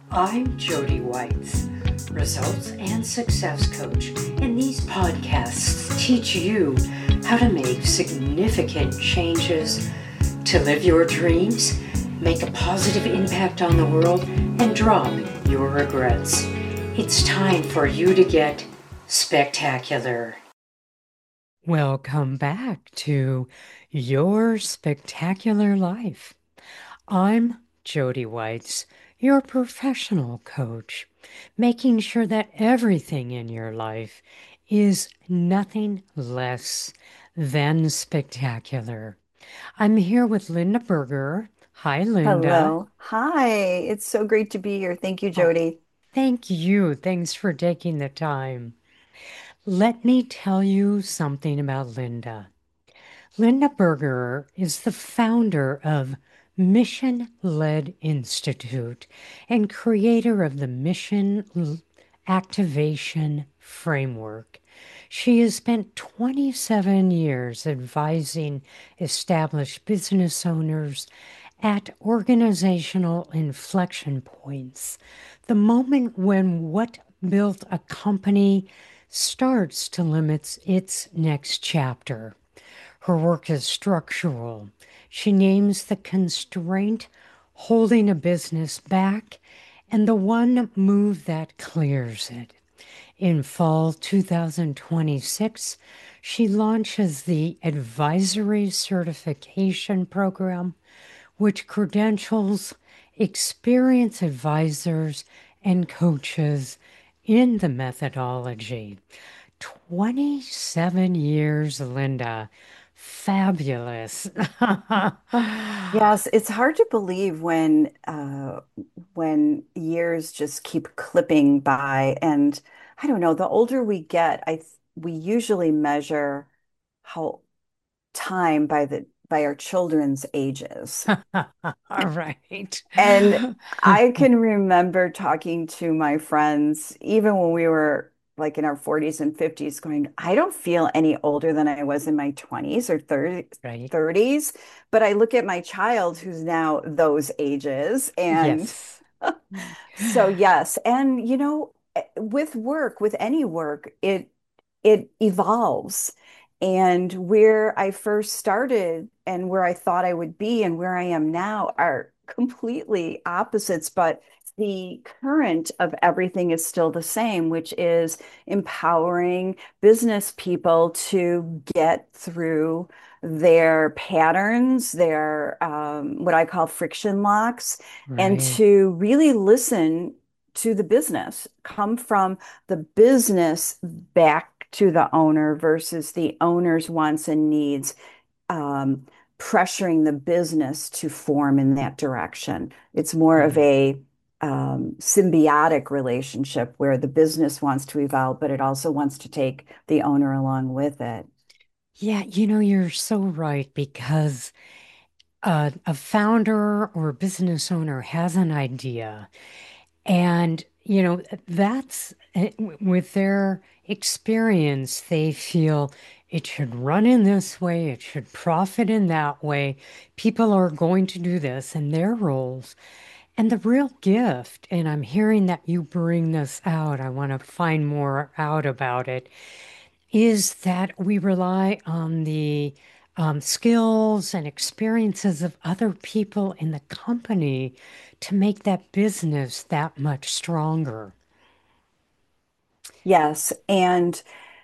I'm Jody Whites, results and success coach, and these podcasts teach you how to make significant changes to live your dreams, make a positive impact on the world, and drop your regrets. It's time for you to get spectacular. Welcome back to Your Spectacular Life. I'm Jody Whites, your professional coach, making sure that everything in your life is nothing less than spectacular. I'm here with Linda Berger. Hi, Linda. Hello. Hi. It's so great to be here. Thank you, Oh, Jody. thank you. Thanks for taking the time. Let me tell you something about Linda. Linda Berger is the founder of Mission Led Institute and creator of the Activation Framework. She has spent 27 years advising established business owners at organizational inflection points, the moment when what built a company starts to limit its next chapter. Her work is structural. She names the constraint holding a business back and the one move that clears it. In fall 2026, she launches the Advisory Certification Program, which credentials experienced advisors and coaches in the methodology. 27 years, Linda. Fabulous. Yes, it's hard to believe when years just keep clipping by. And I don't know, the older we get, we usually measure how time by our children's ages. All right. And I can remember talking to my friends, even when we were like in our 40s and 50s, going, I don't feel any older than I was in my 20s or Right. 30s. But I look at my child who's now those ages. And Yes. so, yes. And, with work, with any work, it evolves. And where I first started and where I thought I would be and where I am now are completely opposites, but the current of everything is still the same, which is empowering business people to get through their patterns, their what I call friction locks, and Right. to really listen to the business, come from the business back to the owner versus the owner's wants and needs, um, pressuring the business to form in that direction. It's more of Right. a symbiotic relationship where the business wants to evolve, but it also wants to take the owner along with it. Yeah, you're so right because a founder or a business owner has an idea. And, that's with their experience, they feel it should run in this way, it should profit in that way. People are going to do this in their roles. And the real gift, and I'm hearing that you bring this out, I want to find more out about it, is that we rely on the skills and experiences of other people in the company to make that business that much stronger. Yes, and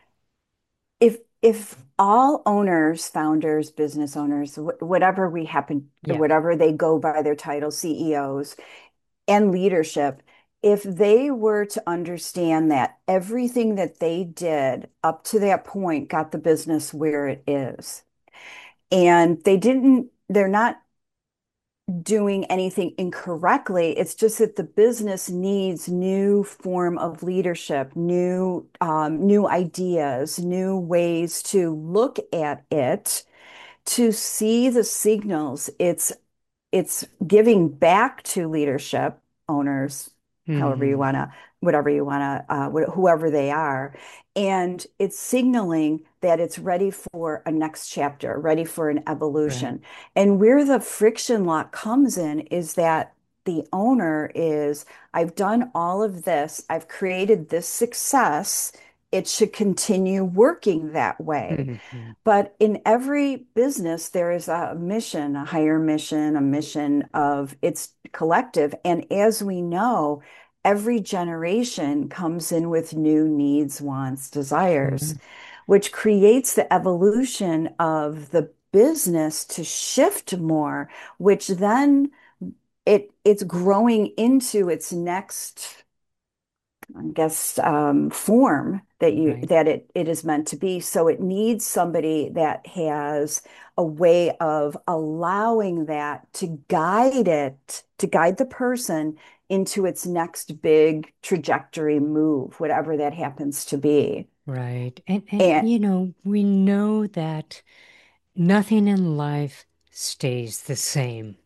if all owners, founders, business owners, whatever we happen, Yeah. whatever they go by their title, CEOs and leadership, if they were to understand that everything that they did up to that point got the business where it is, and they're not doing anything incorrectly. It's just that the business needs new form of leadership, new ideas, new ways to look at it, to see the signals it's giving back to leadership, owners, however you Hmm. want to, whatever you want to, whoever they are. And it's signaling that it's ready for a next chapter, ready for an Right. evolution. And where the friction lock comes in is that the owner is, I've done all of this, I've created this success, it should continue working that way. Mhm. But in every business, there is a mission, a higher mission, a mission of its collective. And as we know, every generation comes in with new needs, wants, desires, Sure. which creates the evolution of the business to shift more, which then it's growing into its next, I guess, form Right. that it is meant to be. So it needs somebody that has a way of allowing that to guide it, to guide the person into its next big trajectory move, whatever that happens to be. Right. And And we know that nothing in life stays the same.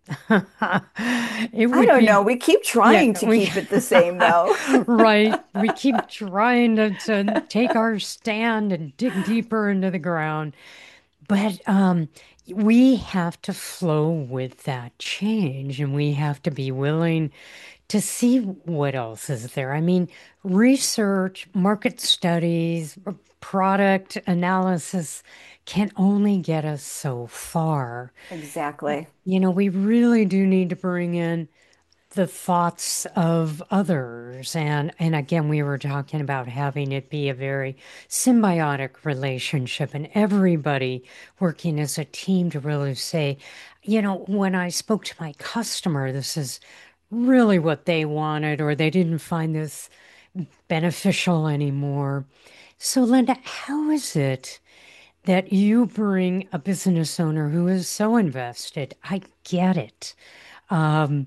It I would don't know, be, we keep yeah, trying to we, keep it the same though. right. We keep trying to take our stand and dig deeper into the ground. But we have to flow with that change and we have to be willing to see what else is there. I mean, research, market studies, product analysis can only get us so far. Exactly. We really do need to bring in the thoughts of others. And again, we were talking about having it be a very symbiotic relationship and everybody working as a team to really say, when I spoke to my customer, this is really what they wanted, or they didn't find this beneficial anymore. So, Linda, how is it that you bring a business owner who is so invested? I get it. Um,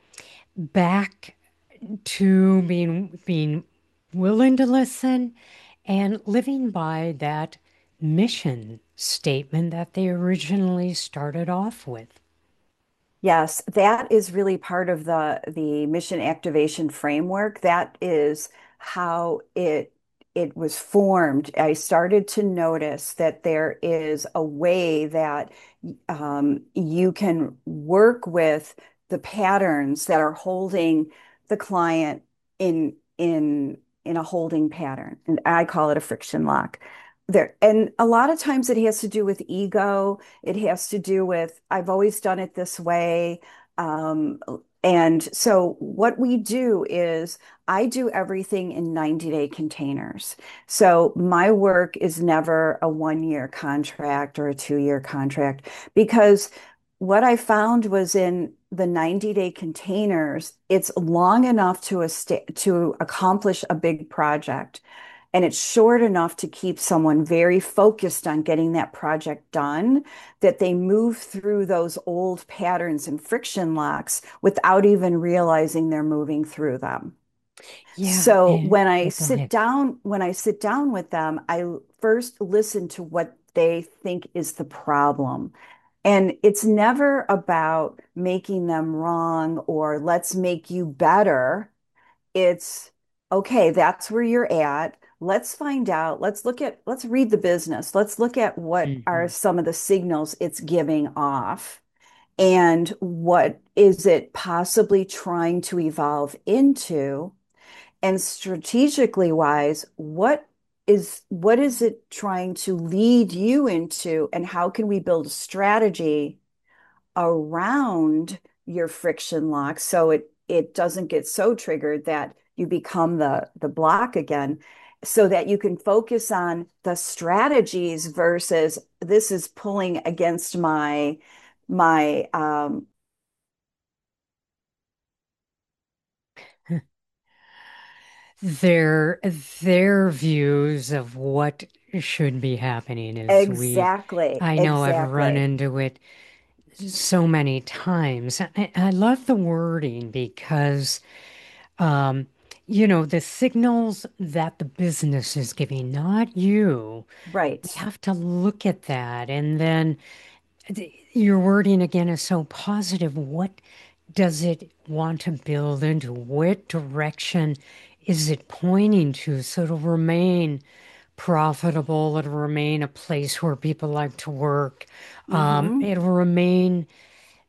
Back to being willing to listen and living by that mission statement that they originally started off with. Yes, that is really part of the mission activation framework. That is how it was formed. I started to notice that there is a way that you can work with the patterns that are holding the client in a holding pattern, and I call it a friction lock. There, and a lot of times it has to do with ego. It has to do with, I've always done it this way. Um, and so what we do is I do everything in 90-day containers. So my work is never a 1 year contract or a 2 year contract because what I found was in the 90-day containers, it's long enough to accomplish a big project. And it's short enough to keep someone very focused on getting that project done that they move through those old patterns and friction locks without even realizing they're moving through them. Yeah, So and yeah, go ahead. when I sit down with them, I first listen to what they think is the problem. And it's never about making them wrong or let's make you better. It's okay, that's where you're at. Let's find out. Let's read the business. Let's look at what are Mhm. some of the signals it's giving off and what is it possibly trying to evolve into. And strategically wise, what is it trying to lead you into, and how can we build a strategy around your friction lock so it doesn't get so triggered that you become the block again, so that you can focus on the strategies versus this is pulling against my Their their views of what should be happening is exactly, I know I've run exactly. into it so many times. I love the wording because um, the signals that the business is giving, not you. We Right. have to look at that. And then your wording again is so positive. What does it want to build into? What direction is it pointing to? So it'll remain profitable, it'll remain a place where people like to work. Hmm. It'll remain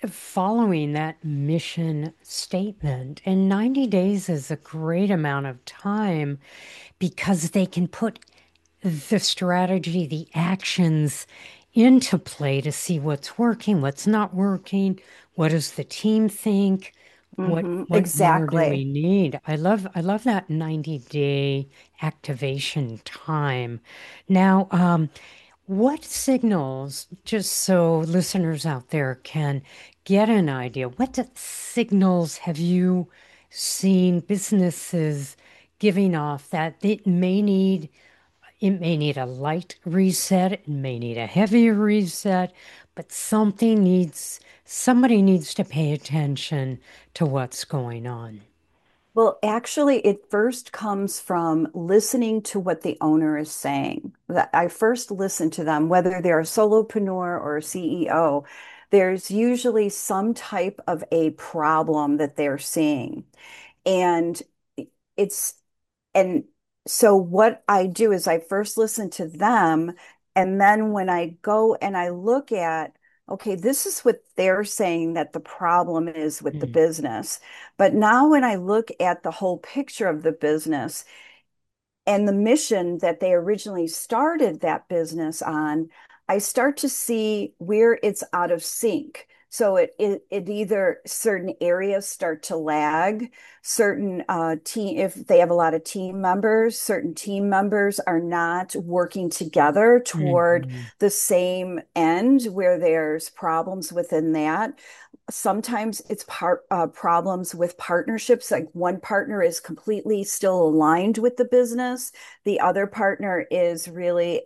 following that mission statement. And 90 days is a great amount of time because they can put the strategy, the actions into play to see what's working, what's not working, what does the team think, what more do we Exactly. need? I love that 90-day activation time. Now, what signals, just so listeners out there can get an idea, signals have you seen businesses giving off that it may need a light reset, it may need a heavier reset, but somebody needs to pay attention to what's going on. Well, actually, it first comes from listening to what the owner is saying. That I first listen to them, whether they're a solopreneur or a CEO. There's usually some type of a problem that they're seeing. And it's and so what I do is I first listen to them, and then when I go and I look at, okay, this is what they're saying that the problem is with the Hmm. business. But now when I look at the whole picture of the business, and the mission that they originally started that business on, I start to see where it's out of sync. So it either certain areas start to lag, certain team, if they have a lot of team members, certain team members are not working together toward Hmm. the same end where there's problems within that. Sometimes it's problems with partnerships, like one partner is completely still aligned with the business, the other partner is really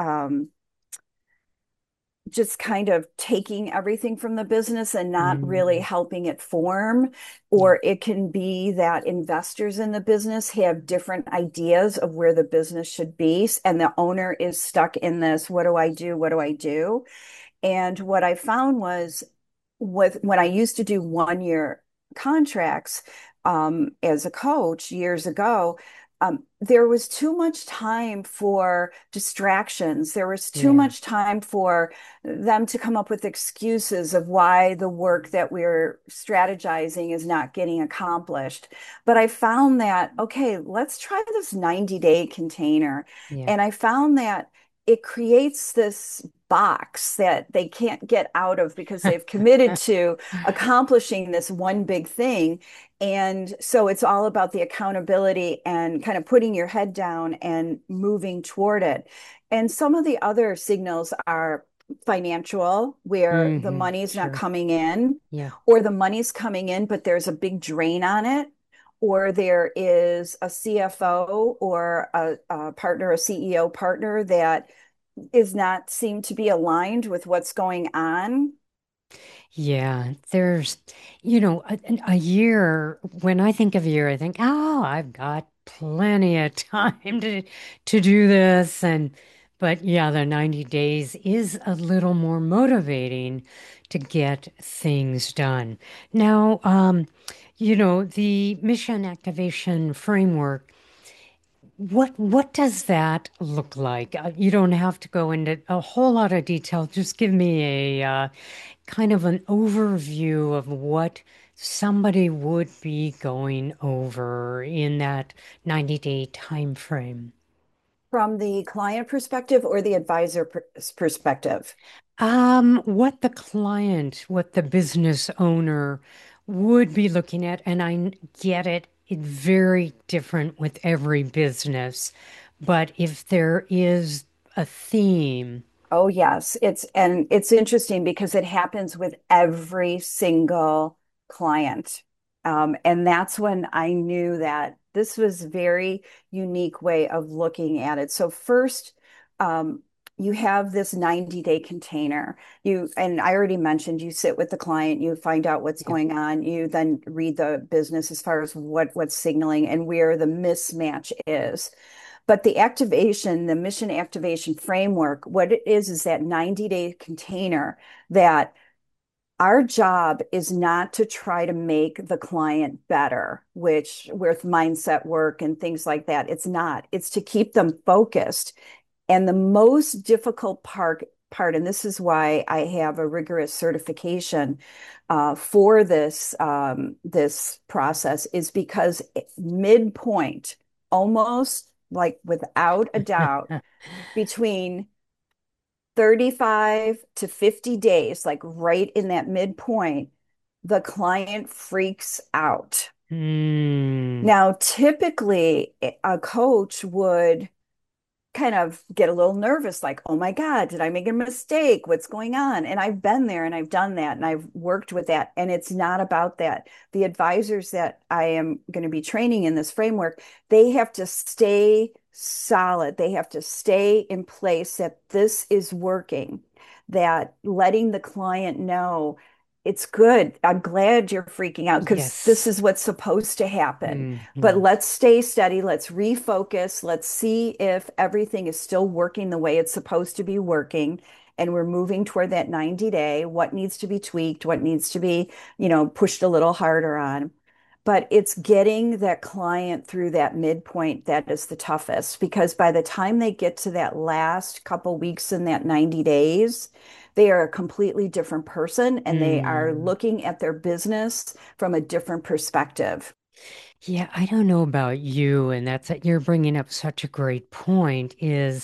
just kind of taking everything from the business and not really Hmm. helping it form. Yeah. Or it can be that investors in the business have different ideas of where the business should be, and the owner is stuck in this, what do I do, what do I do? And what I found was, with when I used to do 1 year contracts as a coach years ago, there was too much time for distractions. There was too Yeah. much time for them to come up with excuses of why the work that we're strategizing is not getting accomplished. But I found that, okay, let's try this 90-day container. Yeah. And I found that it creates this box that they can't get out of because they've committed to accomplishing this one big thing. And so it's all about the accountability and kind of putting your head down and moving toward it. And some of the other signals are financial, where the money's not Sure. coming in, Yeah. or the money's coming in, but there's a big drain on it. Or there is a CFO or a partner, a CEO partner that is not seem to be aligned with what's going on. Yeah, a year, when I think of a year, I think, oh, I've got plenty of time to do this. But yeah, the 90 days is a little more motivating to get things done. Now, the mission activation framework, what does that look like? You don't have to go into a whole lot of detail. Just give me a kind of an overview of what somebody would be going over in that 90-day time frame. From the client perspective or the advisor perspective? What the business owner would be looking at, and I get it, it's very different with every business. But if there is a theme, Oh, yes. It's interesting because it happens with every single client. And that's when I knew that this was a very unique way of looking at it. So first, um, you have this 90-day container. And I already mentioned, you sit with the client, you find out what's yeah, going on, you then read the business as far as what's signaling and where the mismatch is. But the mission activation framework, what it is that 90-day container that our job is not to try to make the client better, which with mindset work and things like that, it's not. It's to keep them focused. And the most difficult part part, and this is why I have a rigorous certification for this process, is because midpoint, almost like without a doubt, between 35 to 50 days, like right in that midpoint, the client freaks out. Mm, Now, typically, a coach would kind of get a little nervous, like, oh my God, did I make a mistake? What's going on? And I've been there and I've done that and I've worked with that. And it's not about that. The advisors that I am going to be training in this framework, they have to stay solid. They have to stay in place that this is working, that letting the client know it's good. I'm glad you're freaking out because this yes. is what's supposed to happen. But Hmm. let's stay steady. Let's refocus. Let's see if everything is still working the way it's supposed to be working. And we're moving toward that 90-day. What needs to be tweaked? What needs to be, pushed a little harder on? But it's getting that client through that midpoint that is the toughest because by the time they get to that last couple weeks in that 90 days, they are a completely different person and they are Hmm. looking at their business from a different perspective. Yeah, I don't know about you, and you're bringing up such a great point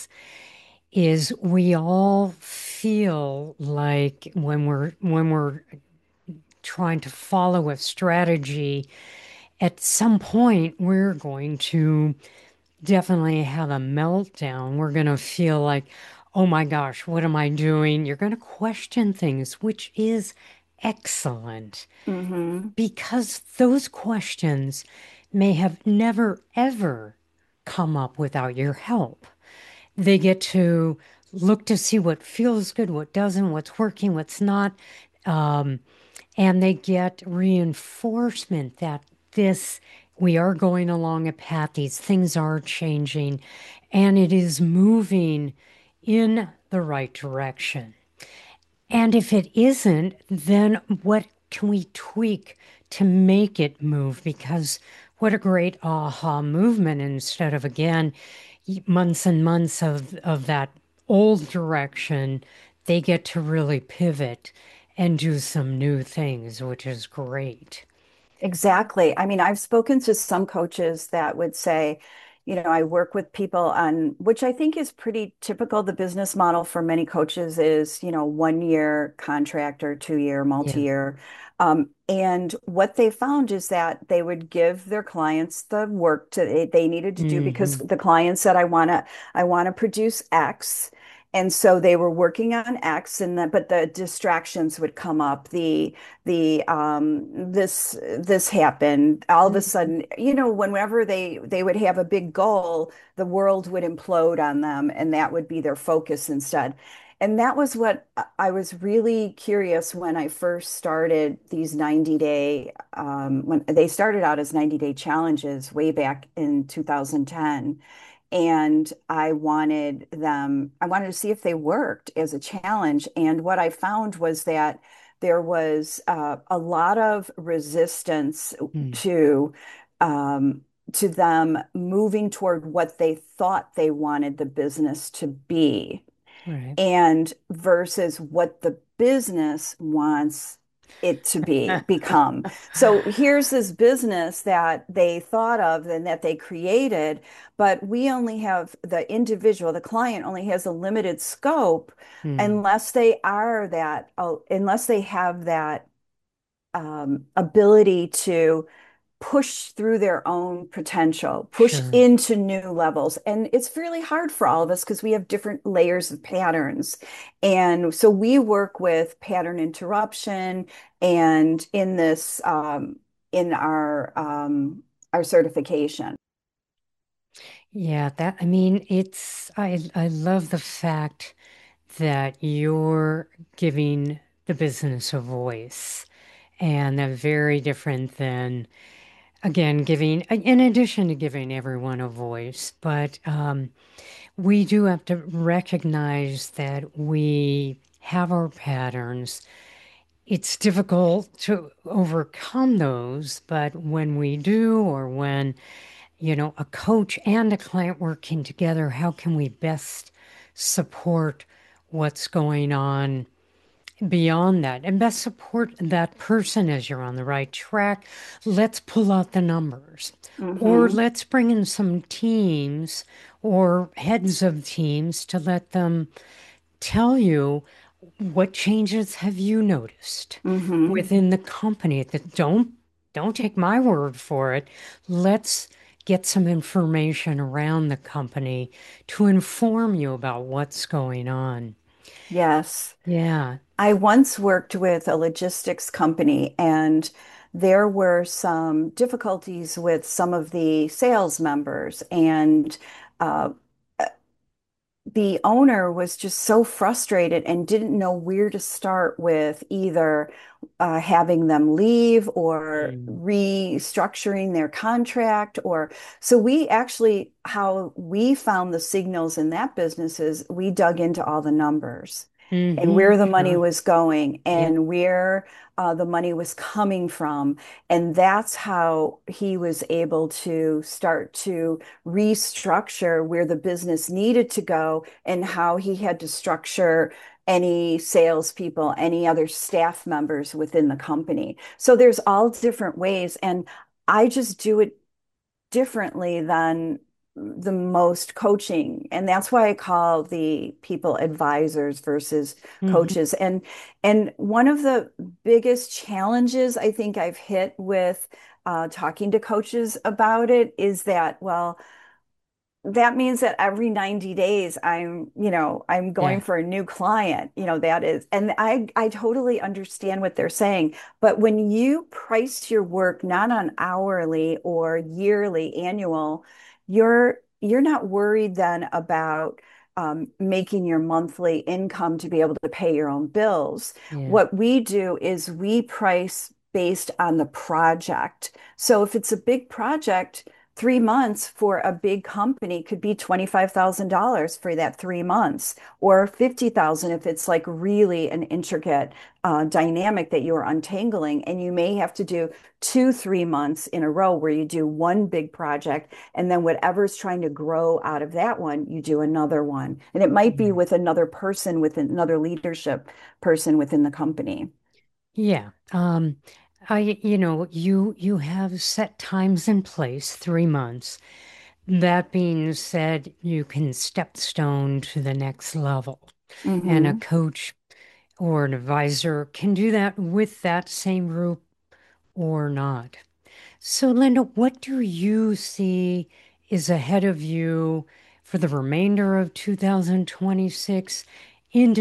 is we all feel like when we're trying to follow a strategy, at some point we're going to definitely have a meltdown. We're going to feel like, oh my gosh, what am I doing? You're going to question things, which is excellent Hmm. because those questions may have never, ever come up without your help. They get to look to see what feels good, what doesn't, what's working, what's not. Um, and they get reinforcement that this, we are going along a path, these things are changing, and it is moving in the right direction. And if it isn't, then what can we tweak to make it move? Because what a great aha movement instead of, again, months and months of that old direction, they get to really pivot and do some new things, which is great. Exactly. I mean, I've spoken to some coaches that would say, I work with people on, which I think is pretty typical. The business model for many coaches is, 1 year contract or 2 year, Yeah. multi-year. And what they found is that they would give their clients the work they needed to do because Hmm. the client said, I want to produce X. And so they were working on X but the distractions would come up. This happened all of a sudden, whenever they would have a big goal, the world would implode on them and that would be their focus instead. And that was what I was really curious when I first started these 90-day, when they started out as 90-day challenges way back in 2010. And I wanted to see if they worked as a challenge. And what I found was that there was a lot of resistance Mm. to um, to them moving toward what they thought they wanted the business to be Right. and versus what the business wants it to become. So here's this business that they thought of and that they created, but we only have the individual, the client only has a limited scope Mm. unless they have that ability to push through their own potential, push Sure. into new levels. And it's really hard for all of us because we have different layers of patterns. And so we work with pattern interruption and in our certification. Yeah, I mean, I love the fact that you're giving the business a voice. And they're very different than, again, in addition to giving everyone a voice, but we do have to recognize that we have our patterns. It's difficult to overcome those, but when we do, or when, a coach and a client working together, how can we best support what's going on beyond that and best support that person as you're on the right track. Let's pull out the numbers. Or Hmm. let's bring in some teams or heads of teams to let them tell you what changes have you noticed Hmm. within the company that don't take my word for it. Let's get some information around the company to inform you about what's going on. Yes. Yeah. I once worked with a logistics company, and there were some difficulties with some of the sales members. And uh, the owner was just so frustrated and didn't know where to start with either having them leave or Mm. restructuring their contract. Or so we actually, how we found the signals in that business is we dug into all the numbers and Mm-hmm. where the money Sure. was going Yep. and where the money was coming from. And that's how he was able to start to restructure where the business needed to go and how he had to structure any salespeople, any other staff members within the company. So there's all different ways, and I just do it differently than the most coaching. And that's why I call the people advisors versus Mm-hmm. coaches. And one of the biggest challenges I think I've hit with talking to coaches about it is that, well, that means that every 90 days I'm going Yeah. for a new client, that is, and I totally understand what they're saying. But when you price your work not on hourly or yearly, annual, you're not worried then about making your monthly income to be able to pay your own bills. Yeah. What we do is we price based on the project. So if it's a big project, 3 months for a big company could be $25,000 for that 3 months, or 50,000 if it's like really an intricate dynamic that you're untangling. And you may have to do 2, 3 months in a row where you do one big project, and then whatever's trying to grow out of that one, you do another one. And it might be Yeah. with another person, with another leadership person within the company. Yeah. You have set times in place, 3 months. That being said, you can step stone to the next level. And a Hmm. coach or an advisor can do that with that same group or not. So, Linda, what do you see is ahead of you for the remainder of 2026 into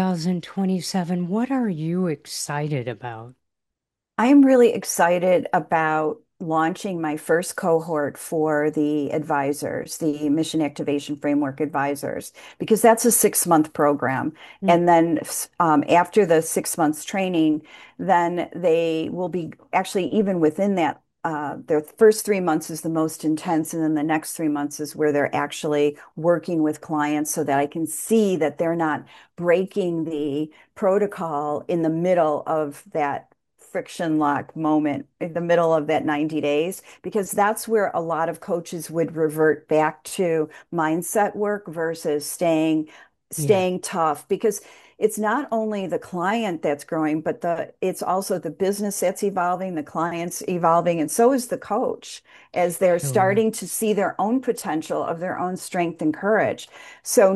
2027? What are you excited about? I'm really excited about launching my first cohort for the advisors, the Mission Activation Framework advisors, because that's a 6 month program. Mm. And then after the 6 months training, then they will be actually even within that. Their first 3 months is the most intense, and then the next 3 months is where they're actually working with clients so that I can see that they're not breaking the protocol in the middle of that friction lock moment in the middle of that 90 days, because that's where a lot of coaches would revert back to mindset work versus Yeah, staying tough, because it's not only the client that's growing, but it's also the business that's evolving, the client's evolving, and so is the coach as they're sure. starting to see their own potential of their own strength and courage. So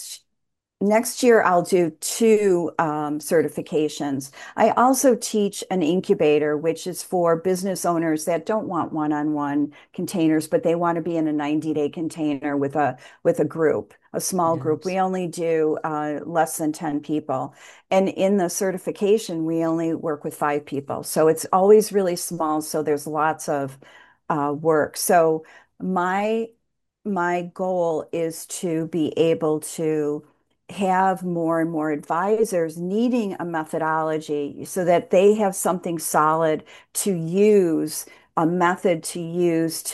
next year, I'll do two certifications. I also teach an incubator, which is for business owners that don't want one-on-one containers, but they want to be in a 90-day container with a group, a small group. Yes. We only do less than 10 people. And in the certification, we only work with 5 people. So it's always really small. So there's lots of work. So my my goal is to be able to have more and more advisors needing a methodology so that they have something solid to use, a method to use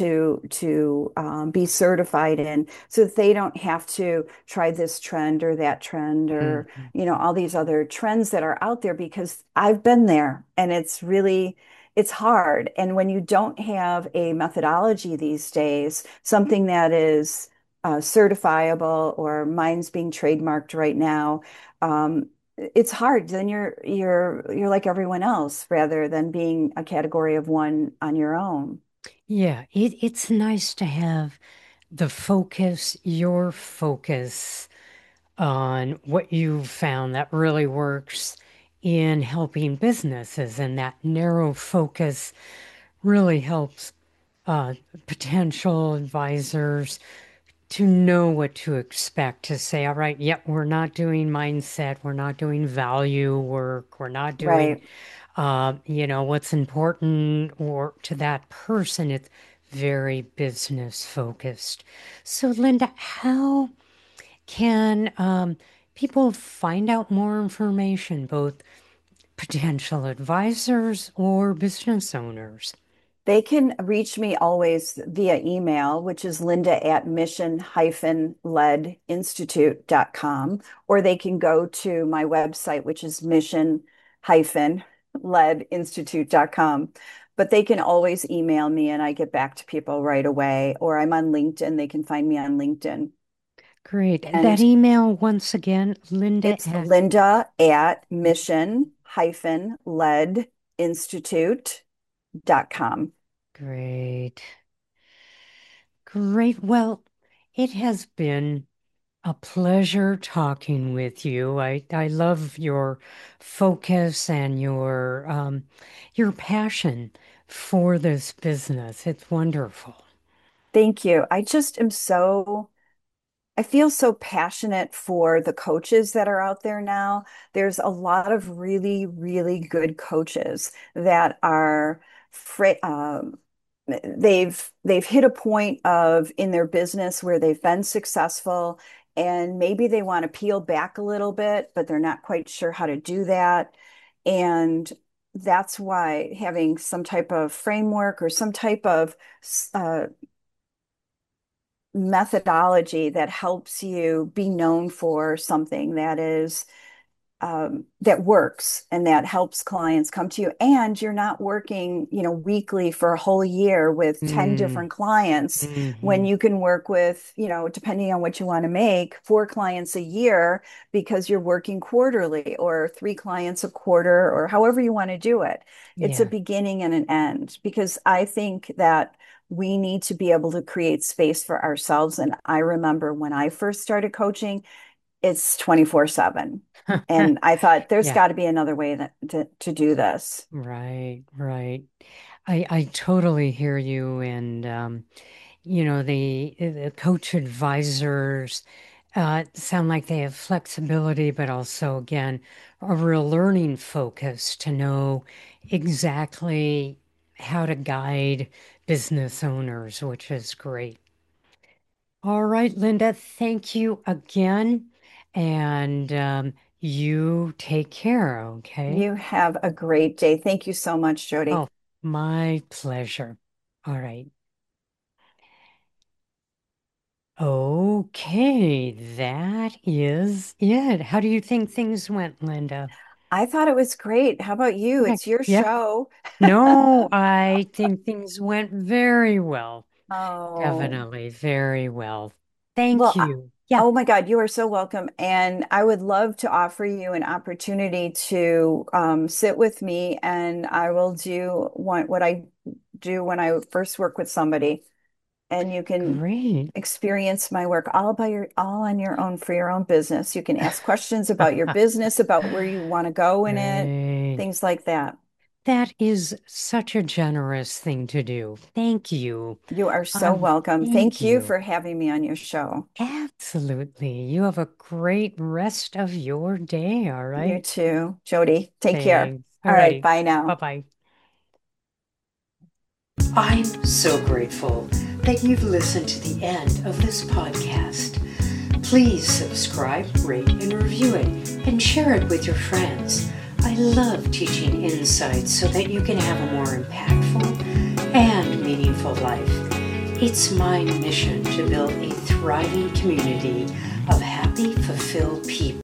to be certified in, so that they don't have to try this trend or that trend or Mhm. all these other trends that are out there, because I've been there and it's hard. And when you don't have a methodology these days, something that is certifiable, or mine's being trademarked right now. It's hard. Then you're like everyone else rather than being a category of one on your own. Yeah, it's nice to have the focus, your focus on what you've found that really works in helping businesses, and that narrow focus really helps uh, potential advisors to know what to expect, to say, all right, yep, we're not doing mindset, we're not doing value work, we're not doing, Right. what's important or to that person. It's very business focused. So, Linda, how can people find out more information, both potential advisors or business owners? They can reach me always via email, which is Linda at mission-ledinstitute.com, or they can go to my website, which is mission-ledinstitute.com. But they can always email me and I get back to people right away, or I'm on LinkedIn. They can find me on LinkedIn. Great. That And email, once again, Linda it's at Linda at mission-ledinstitute.com. Great. Great. Well, it has been a pleasure talking with you. I love your focus and your passion for this business. It's wonderful. Thank you. I feel so passionate for the coaches that are out there now. There's a lot of really, really good coaches that are they've hit a point of in their business where they've been successful, and maybe they want to peel back a little bit, but they're not quite sure how to do that. And that's why having some type of framework or some type of uh, methodology that helps you be known for something that works and that helps clients come to you. And you're not working, weekly for a whole year with 10 Mm, different clients when hmm. you can work with, depending on what you want to make, 4 clients a year because you're working quarterly, or 3 clients a quarter, or however you want to do it. It's a Yeah. beginning and an end, because I think that we need to be able to create space for ourselves. And I remember when I first started coaching, it's 24/7. And I thought there's Yeah. got to be another way to do this. Right, right. I totally hear you. And the coach advisors sound like they have flexibility, but also, again, a real learning focus to know exactly how to guide business owners, which is great. All right, Linda, thank you again. And you take care, okay? You have a great day. Thank you so much, Jody. Oh, my pleasure. All right. Okay, that is it. How do you think things went, Linda? I thought it was great. How about you? Okay. It's your Yeah. show. No, I think things went very well. Oh, Definitely very well. Thank well, you. Yeah, oh my God, you are so welcome. And I would love to offer you an opportunity to sit with me, and I will do what I do when I first work with somebody. And you can great. experience my work all on your own, for your own business. You can ask questions about your business, about where you want to go in it, Great. things like that. That is such a generous thing to do. Thank you. You are so welcome. Thank Thank you you. for having me on your show. Absolutely. You have a great rest of your day, all You right? too, Jody. Take care. Thanks. All right, Alrighty. bye now. Bye-bye. I'm so grateful that you've listened to the end of this podcast. Please subscribe, rate, and review it, and share it with your friends. I love teaching insights so that you can have a more impactful and meaningful life. It's my mission to build a thriving community of happy, fulfilled people.